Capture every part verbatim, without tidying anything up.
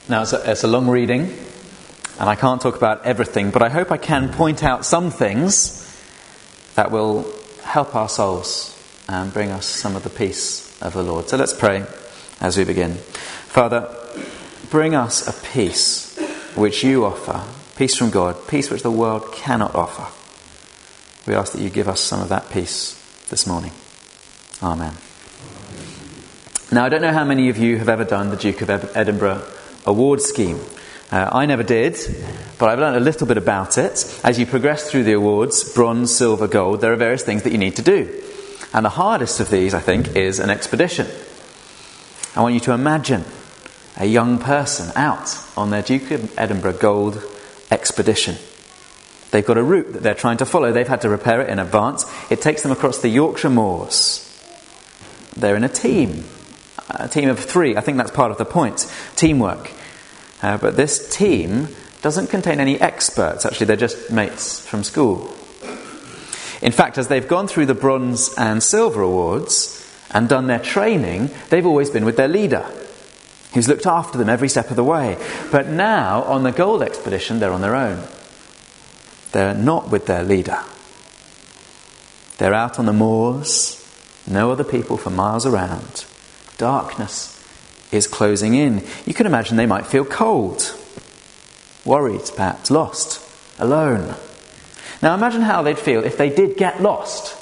Now, it's a, it's a long reading, and I can't talk about everything, but I hope I can point out some things that will help our souls and bring us some of the peace of the Lord. So let's pray as we begin. Father, bring us a peace which you offer, peace from God, peace which the world cannot offer. We ask that you give us some of that peace this morning. Amen. Now, I don't know how many of you have ever done the Duke of Edinburgh award scheme. Uh, I never did, but I've learned a little bit about it. As you progress through the awards, bronze, silver, gold, there are various things that you need to do. And the hardest of these, I think, is an expedition. I want you to imagine a young person out on their Duke of Edinburgh gold expedition. They've got a route that they're trying to follow. They've had to prepare it in advance. It takes them across the Yorkshire moors. They're in a team. A team of three. I think that's part of the point. Teamwork. Uh, but this team doesn't contain any experts. Actually, they're just mates from school. In fact, as they've gone through the bronze and silver awards and done their training, they've always been with their leader, who's looked after them every step of the way. But now, on the gold expedition, they're on their own. They're not with their leader. They're out on the moors, no other people for miles around. Darkness is closing in. You can imagine they might feel cold, worried, perhaps lost, alone. Now imagine how they'd feel if they did get lost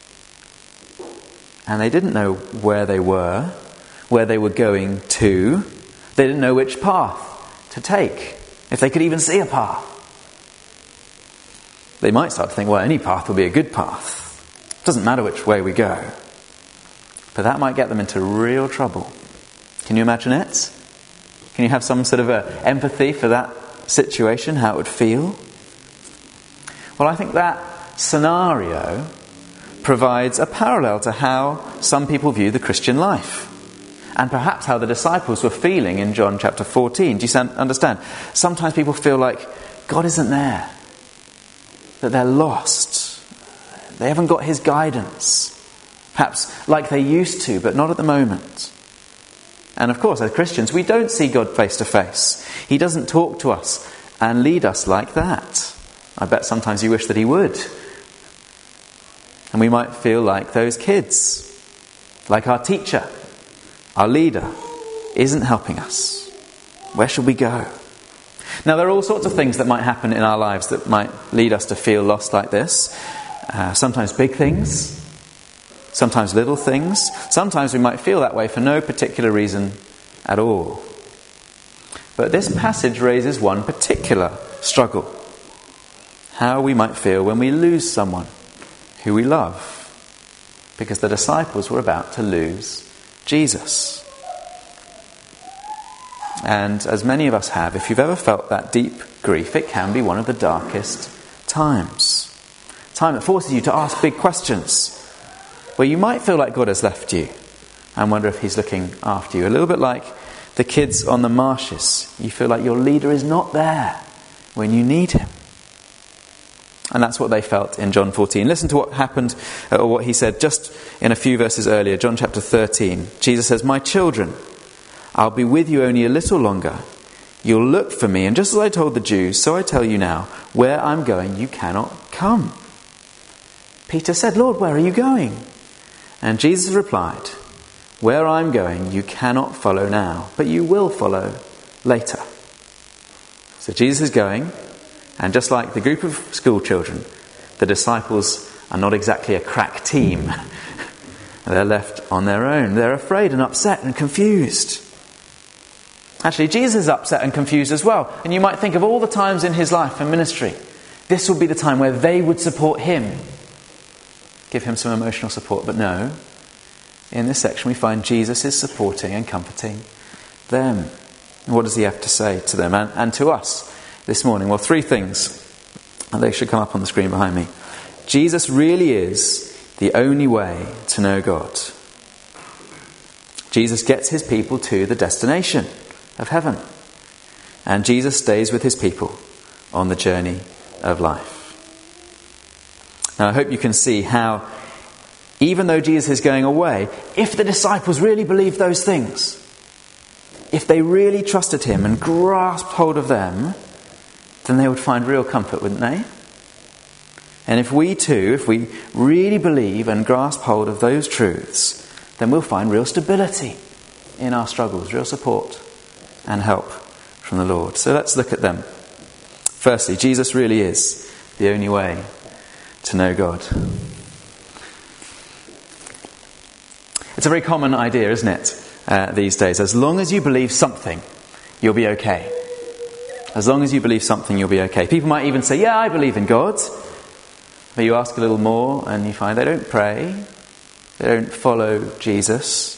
and they didn't know where they were, where they were going to. They didn't know which path to take, if they could even see a path. They might start to think, well, any path will be a good path. It doesn't matter which way we go. But that might get them into real trouble. Can you imagine it? Can you have some sort of a empathy for that situation, how it would feel? Well, I think that scenario provides a parallel to how some people view the Christian life. And perhaps how the disciples were feeling in John chapter fourteen. Do you understand? Sometimes people feel like God isn't there. That they're lost. They haven't got his guidance. Perhaps like they used to, but not at the moment. And of course, as Christians, we don't see God face to face. He doesn't talk to us and lead us like that. I bet sometimes you wish that he would. And we might feel like those kids, like our teacher, our leader, isn't helping us. Where should we go? Now, there are all sorts of things that might happen in our lives that might lead us to feel lost like this. Uh, sometimes big things. Sometimes little things. Sometimes we might feel that way for no particular reason at all. But this passage raises one particular struggle. How we might feel when we lose someone who we love. Because the disciples were about to lose Jesus. And as many of us have, if you've ever felt that deep grief, it can be one of the darkest times. Time that forces you to ask big questions. Where you might feel like God has left you and wonder if he's looking after you. A little bit like the kids on the marshes. You feel like your leader is not there when you need him. And that's what they felt in John fourteen. Listen to what happened, or what he said just in a few verses earlier. John chapter thirteen. Jesus says, "My children, I'll be with you only a little longer. You'll look for me, and just as I told the Jews, so I tell you now, where I'm going, you cannot come." Peter said, "Lord, where are you going?" And Jesus replied, "Where I'm going, you cannot follow now, but you will follow later." So Jesus is going, and just like the group of school children, the disciples are not exactly a crack team. They're left on their own. They're afraid and upset and confused. Actually, Jesus is upset and confused as well. And you might think of all the times in his life and ministry, this would be the time where they would support him. Give him some emotional support. But no, in this section we find Jesus is supporting and comforting them. And what does he have to say to them and, and to us this morning? Well, three things. And they should come up on the screen behind me. Jesus really is the only way to know God. Jesus gets his people to the destination of heaven. And Jesus stays with his people on the journey of life. Now, I hope you can see how, even though Jesus is going away, if the disciples really believed those things, if they really trusted him and grasped hold of them, then they would find real comfort, wouldn't they? And if we too, if we really believe and grasp hold of those truths, then we'll find real stability in our struggles, real support and help from the Lord. So let's look at them. Firstly, Jesus really is the only way to know God. It's a very common idea, isn't it, uh, these days? As long as you believe something, you'll be okay. As long as you believe something, you'll be okay. People might even say, yeah, I believe in God. But you ask a little more and you find they don't pray. They don't follow Jesus.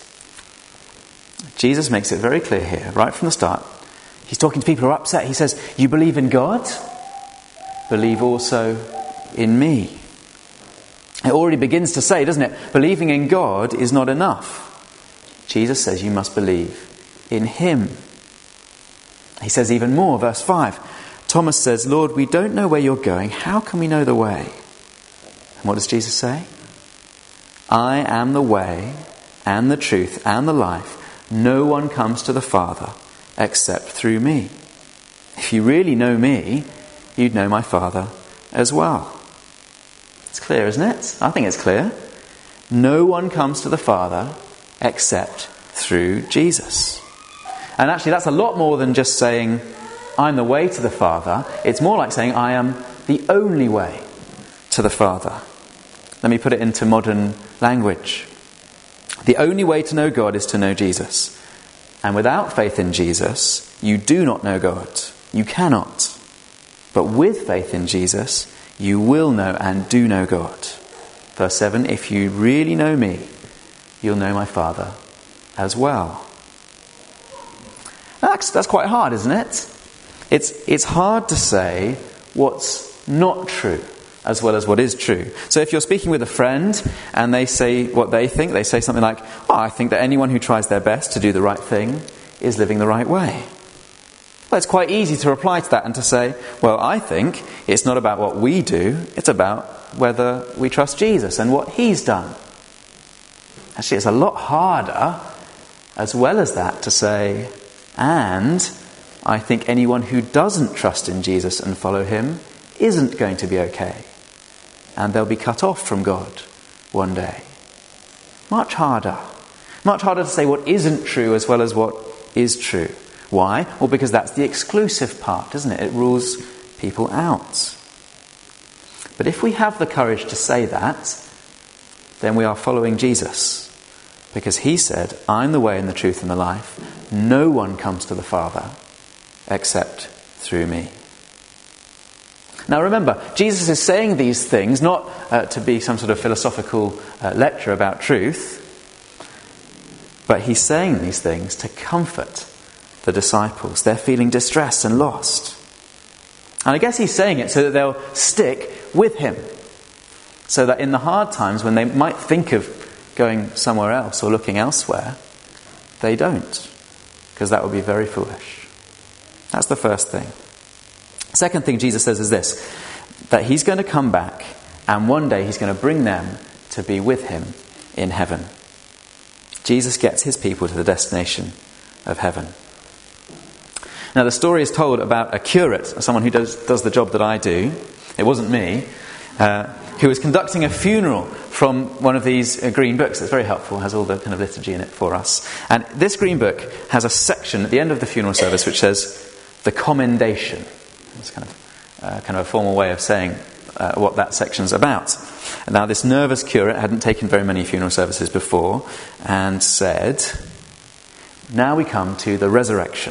Jesus makes it very clear here, right from the start. He's talking to people who are upset. He says, you believe in God? Believe also in me. It already begins to say, doesn't it? Believing in God is not enough. Jesus says you must believe in him. He says even more, verse five. Thomas says, Lord, we don't know where you're going. How can we know the way? And what does Jesus say? I am the way and the truth and the life. No one comes to the Father except through me. If you really know me, you'd know my Father as well. It's clear, isn't it? I think it's clear. No one comes to the Father except through Jesus. And actually that's a lot more than just saying, I'm the way to the Father. It's more like saying, I am the only way to the Father. Let me put it into modern language. The only way to know God is to know Jesus. And without faith in Jesus, you do not know God. You cannot. But with faith in Jesus, you will know and do know God. Verse seven, if you really know me, you'll know my Father as well. That's, that's quite hard, isn't it? It's, it's hard to say what's not true as well as what is true. So if you're speaking with a friend and they say what they think, they say something like, oh, I think that anyone who tries their best to do the right thing is living the right way. Well, it's quite easy to reply to that and to say, well, I think it's not about what we do, it's about whether we trust Jesus and what he's done. Actually, it's a lot harder, as well as that, to say, and I think anyone who doesn't trust in Jesus and follow him isn't going to be okay. And they'll be cut off from God one day. Much harder. Much harder to say what isn't true as well as what is true. Why? Well, because that's the exclusive part, isn't it? It rules people out. But if we have the courage to say that, then we are following Jesus. Because he said, I'm the way and the truth and the life. No one comes to the Father except through me. Now remember, Jesus is saying these things not uh, to be some sort of philosophical uh, lecture about truth, but he's saying these things to comfort the disciples. They're feeling distressed and lost. And I guess he's saying it so that they'll stick with him. So that in the hard times when they might think of going somewhere else or looking elsewhere, they don't. Because that would be very foolish. That's the first thing. Second thing Jesus says is this, that he's going to come back and one day he's going to bring them to be with him in heaven. Jesus gets his people to the destination of heaven. Now the story is told about a curate, someone who does, does the job that I do. It wasn't me. Uh, who was conducting a funeral from one of these uh, green books. It's very helpful, has all the kind of liturgy in it for us. And this green book has a section at the end of the funeral service which says, the commendation. It's kind of, uh, kind of a formal way of saying uh, what that section's about. And now this nervous curate hadn't taken very many funeral services before and said, now we come to the resurrection.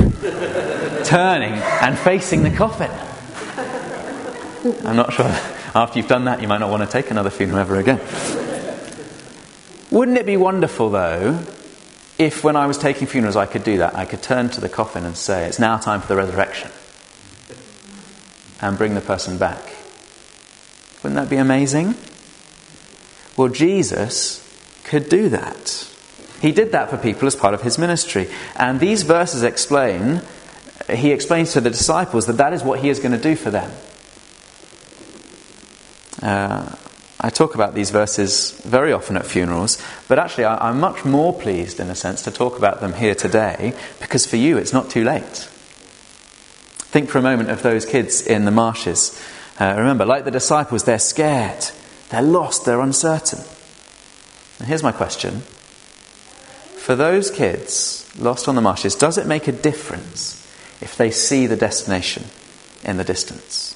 Turning and facing the coffin. I'm not sure, after you've done that, you might not want to take another funeral ever again. Wouldn't it be wonderful, though, if when I was taking funerals I could do that? I could turn to the coffin and say, it's now time for the resurrection. And bring the person back. Wouldn't that be amazing? Well, Jesus could do that. He did that for people as part of his ministry. And these verses explain, he explains to the disciples that that is what he is going to do for them. Uh, I talk about these verses very often at funerals, but actually I, I'm much more pleased, in a sense, to talk about them here today, because for you it's not too late. Think for a moment of those kids in the marshes. Uh, remember, like the disciples, they're scared, they're lost, they're uncertain. And here's my question. For those kids lost on the marshes, does it make a difference if they see the destination in the distance?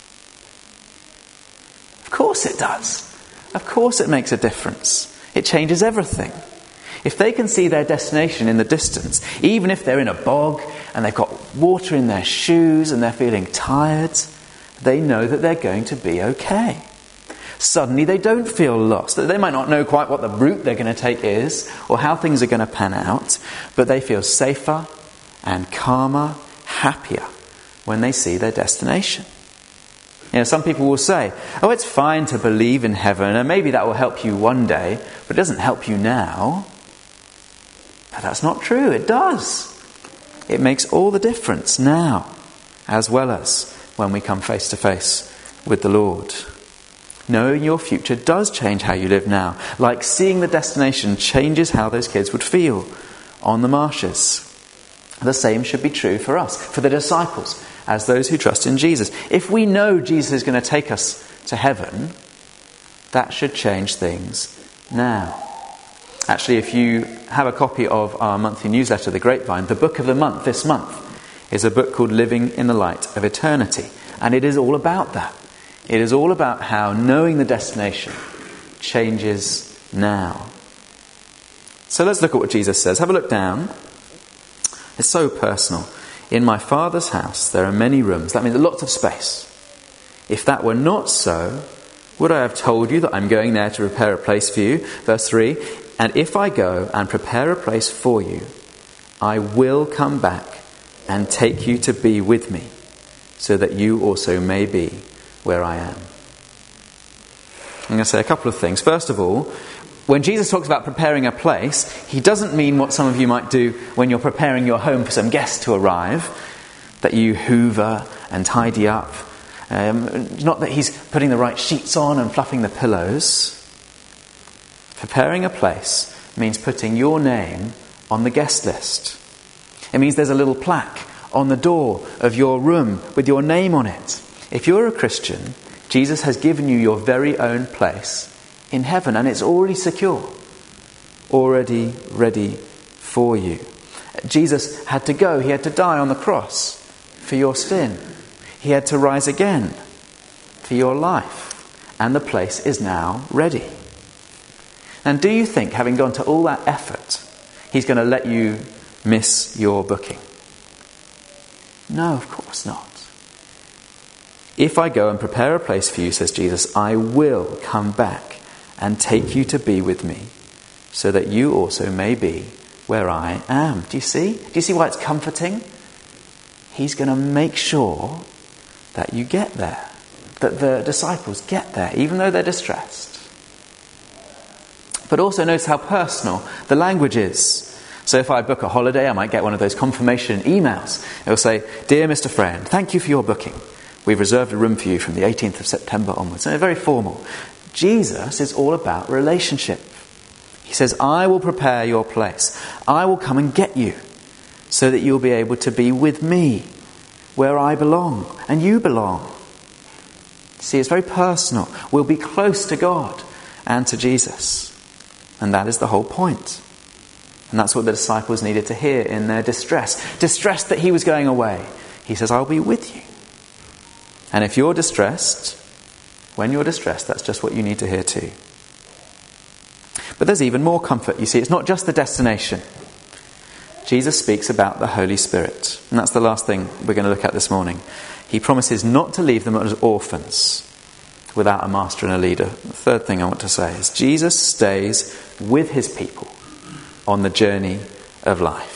Of course it does. Of course it makes a difference. It changes everything. If they can see their destination in the distance, even if they're in a bog and they've got water in their shoes and they're feeling tired, they know that they're going to be okay. Suddenly they don't feel lost. They might not know quite what the route they're going to take is or how things are going to pan out, but they feel safer and calmer, happier when they see their destination. You know, some people will say, oh, it's fine to believe in heaven, and maybe that will help you one day, but it doesn't help you now. But that's not true. It does. It makes all the difference now, as well as when we come face to face with the Lord. Knowing your future does change how you live now, like seeing the destination changes how those kids would feel on the marshes. The same should be true for us, for the disciples, as those who trust in Jesus. If we know Jesus is going to take us to heaven, that should change things now. Actually, if you have a copy of our monthly newsletter, The Grapevine, the book of the month this month is a book called Living in the Light of Eternity. And it is all about that. It is all about how knowing the destination changes now. So let's look at what Jesus says. Have a look down. It's so personal. In my Father's house there are many rooms. That means lots of space. If that were not so, would I have told you that I'm going there to prepare a place for you? Verse three, and if I go and prepare a place for you, I will come back and take you to be with me, so that you also may be where I am. I'm going to say a couple of things. First of all, when Jesus talks about preparing a place, he doesn't mean what some of you might do when you're preparing your home for some guests to arrive, that you hoover and tidy up. Um, not that he's putting the right sheets on and fluffing the pillows. Preparing a place means putting your name on the guest list. It means there's a little plaque on the door of your room with your name on it. If you're a Christian, Jesus has given you your very own place in heaven, and it's already secure, already ready for you. Jesus had to go, he had to die on the cross for your sin. He had to rise again for your life, and the place is now ready. And do you think, having gone to all that effort, he's going to let you miss your booking? No, of course not. If I go and prepare a place for you, says Jesus, I will come back and take you to be with me, so that you also may be where I am. Do you see? Do you see why it's comforting? He's going to make sure that you get there, that the disciples get there, even though they're distressed. But also notice how personal the language is. So if I book a holiday, I might get one of those confirmation emails. It will say, Dear Mister Friend, thank you for your booking. We've reserved a room for you from the eighteenth of September onwards. And they're very formal. Jesus is all about relationship. He says, I will prepare your place. I will come and get you so that you'll be able to be with me where I belong and you belong. See, it's very personal. We'll be close to God and to Jesus. And that is the whole point. And that's what the disciples needed to hear in their distress. Distress that he was going away. He says, I'll be with you. And if you're distressed, when you're distressed, that's just what you need to hear too. But there's even more comfort. You see, it's not just the destination. Jesus speaks about the Holy Spirit. And that's the last thing we're going to look at this morning. He promises not to leave them as orphans without a master and a leader. The third thing I want to say is Jesus stays with his people on the journey of life.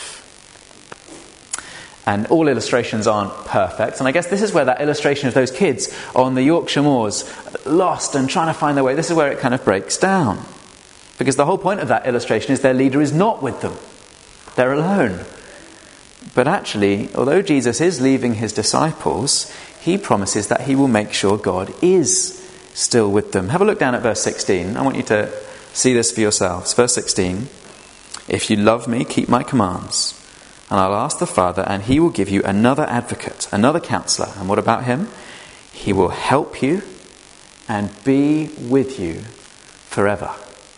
And all illustrations aren't perfect. And I guess this is where that illustration of those kids on the Yorkshire moors, lost and trying to find their way, this is where it kind of breaks down. Because the whole point of that illustration is their leader is not with them. They're alone. But actually, although Jesus is leaving his disciples, he promises that he will make sure God is still with them. Have a look down at verse sixteen. I want you to see this for yourselves. Verse sixteen. If you love me, keep my commands. And I'll ask the Father, and he will give you another advocate, another counselor. And what about him? He will help you and be with you forever.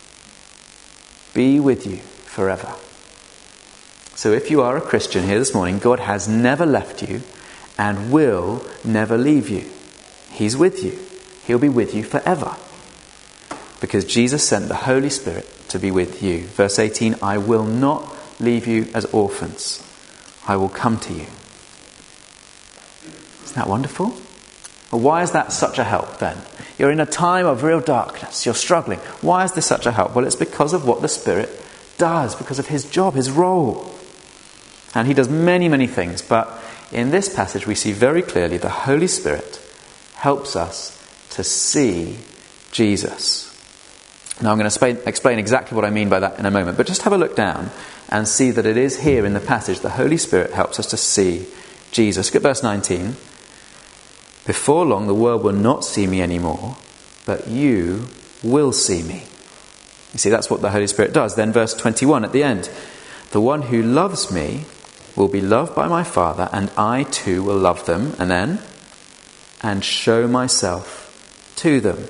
Be with you forever. So if you are a Christian here this morning, God has never left you and will never leave you. He's with you. He'll be with you forever. Because Jesus sent the Holy Spirit to be with you. Verse eighteen, I will not leave you as orphans. I will come to you. Isn't that wonderful? Well, why is that such a help then? You're in a time of real darkness. You're struggling. Why is this such a help? Well, it's because of what the Spirit does, because of his job, his role. And he does many, many things. But in this passage, we see very clearly the Holy Spirit helps us to see Jesus. Now, I'm going to explain exactly what I mean by that in a moment. But just have a look down and see that it is here in the passage the Holy Spirit helps us to see Jesus. Look at verse nineteen. Before long, the world will not see me anymore, but you will see me. You see, that's what the Holy Spirit does. Then verse twenty-one at the end. The one who loves me will be loved by my Father, and I too will love them. And then, and show myself to them.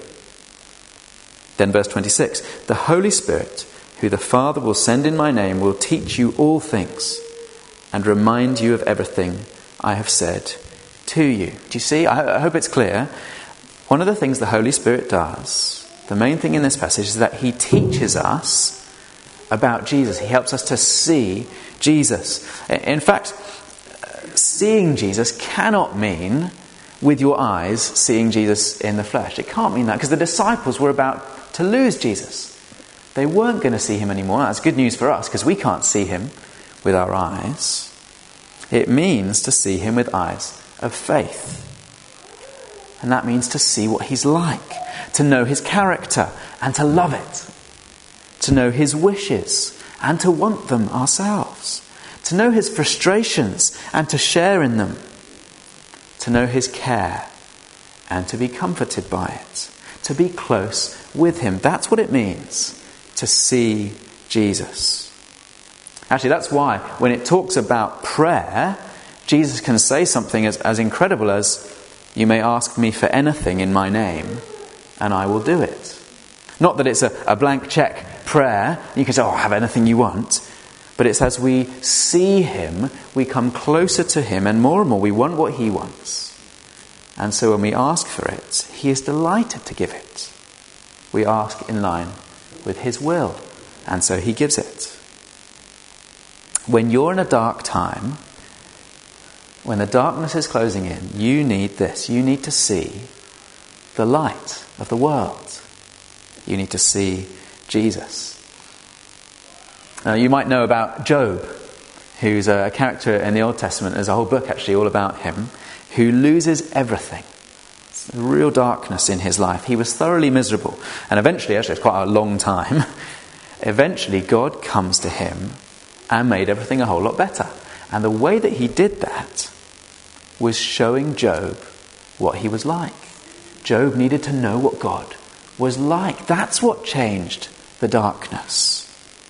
Then verse twenty-six. The Holy Spirit, who the Father will send in my name, will teach you all things and remind you of everything I have said to you. Do you see? I hope it's clear. One of the things the Holy Spirit does, the main thing in this passage, is that he teaches us about Jesus. He helps us to see Jesus. In fact, seeing Jesus cannot mean with your eyes seeing Jesus in the flesh. It can't mean that, because the disciples were about to lose Jesus. They weren't going to see him anymore. That's good news for us, because we can't see him with our eyes. It means to see him with eyes of faith. And that means to see what he's like, to know his character and to love it, to know his wishes and to want them ourselves, to know his frustrations and to share in them, to know his care and to be comforted by it, to be close with him. That's what it means to see Jesus. Actually, that's why when it talks about prayer, Jesus can say something as, as incredible as, you may ask me for anything in my name, and I will do it. Not that it's a, a blank check prayer. You can say, oh, have anything you want. But it's as we see him, we come closer to him, and more and more we want what he wants. And so when we ask for it, he is delighted to give it. We ask in line with his will, and so he gives it. When you're in a dark time, when the darkness is closing in, you need this. You need to see the light of the world. You need to see Jesus. Now, you might know about Job, who's a character in the Old Testament. There's a whole book actually all about him, who loses everything. It's real darkness in his life. He was thoroughly miserable. And eventually, actually it's quite a long time, eventually God comes to him and made everything a whole lot better. And the way that he did that was showing Job what he was like. Job needed to know what God was like. That's what changed the darkness.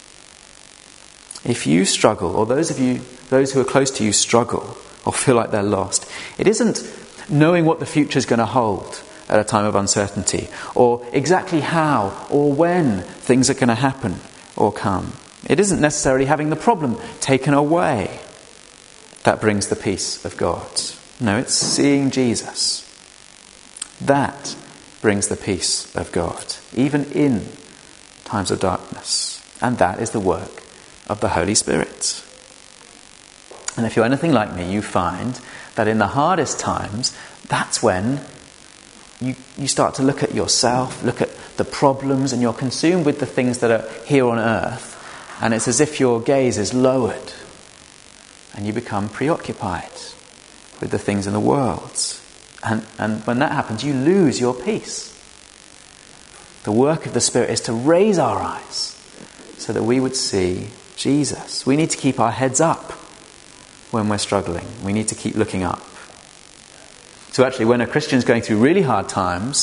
If you struggle, or those of you, those who are close to you struggle, or feel like they're lost, it isn't knowing what the future is going to hold at a time of uncertainty, or exactly how or when things are going to happen or come. It isn't necessarily having the problem taken away that brings the peace of God. No, it's seeing Jesus. That brings the peace of God, even in times of darkness. And that is the work of the Holy Spirit. And if you're anything like me, you find that in the hardest times, that's when you, you start to look at yourself, look at the problems, and you're consumed with the things that are here on earth. And it's as if your gaze is lowered and you become preoccupied with the things in the world. And, and when that happens, you lose your peace. The work of the Spirit is to raise our eyes so that we would see Jesus. We need to keep our heads up when we're struggling. We need to keep looking up. So actually, when a Christian's going through really hard times,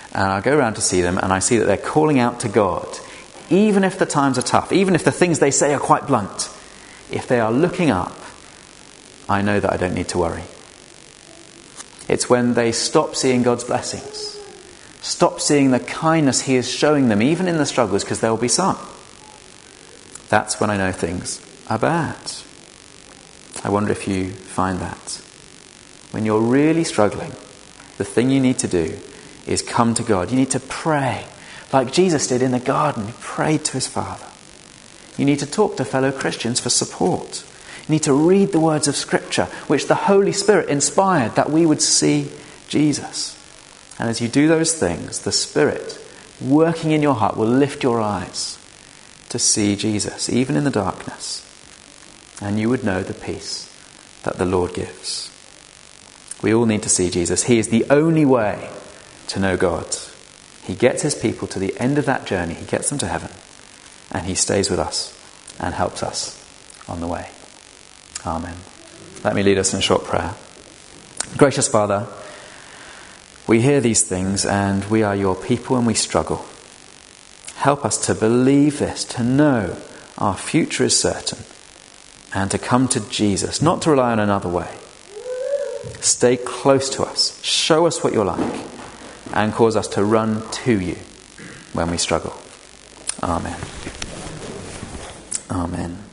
and I go around to see them, and I see that they're calling out to God, even if the times are tough, even if the things they say are quite blunt. If they are looking up, I know that I don't need to worry. It's when they stop seeing God's blessings, stop seeing the kindness he is showing them, even in the struggles, because there will be some. That's when I know things are bad. I wonder if you find that. When you're really struggling, the thing you need to do is come to God. You need to pray, like Jesus did in the garden. He prayed to his Father. You need to talk to fellow Christians for support. You need to read the words of Scripture, which the Holy Spirit inspired, that we would see Jesus. And as you do those things, the Spirit working in your heart will lift your eyes to see Jesus, even in the darkness. And you would know the peace that the Lord gives. We all need to see Jesus. He is the only way to know God. He gets his people to the end of that journey. He gets them to heaven. And he stays with us and helps us on the way. Amen. Let me lead us in a short prayer. Gracious Father, we hear these things and we are your people and we struggle. Help us to believe this, to know our future is certain, and to come to Jesus, not to rely on another way. Stay close to us, show us what you're like, and cause us to run to you when we struggle. Amen. Amen.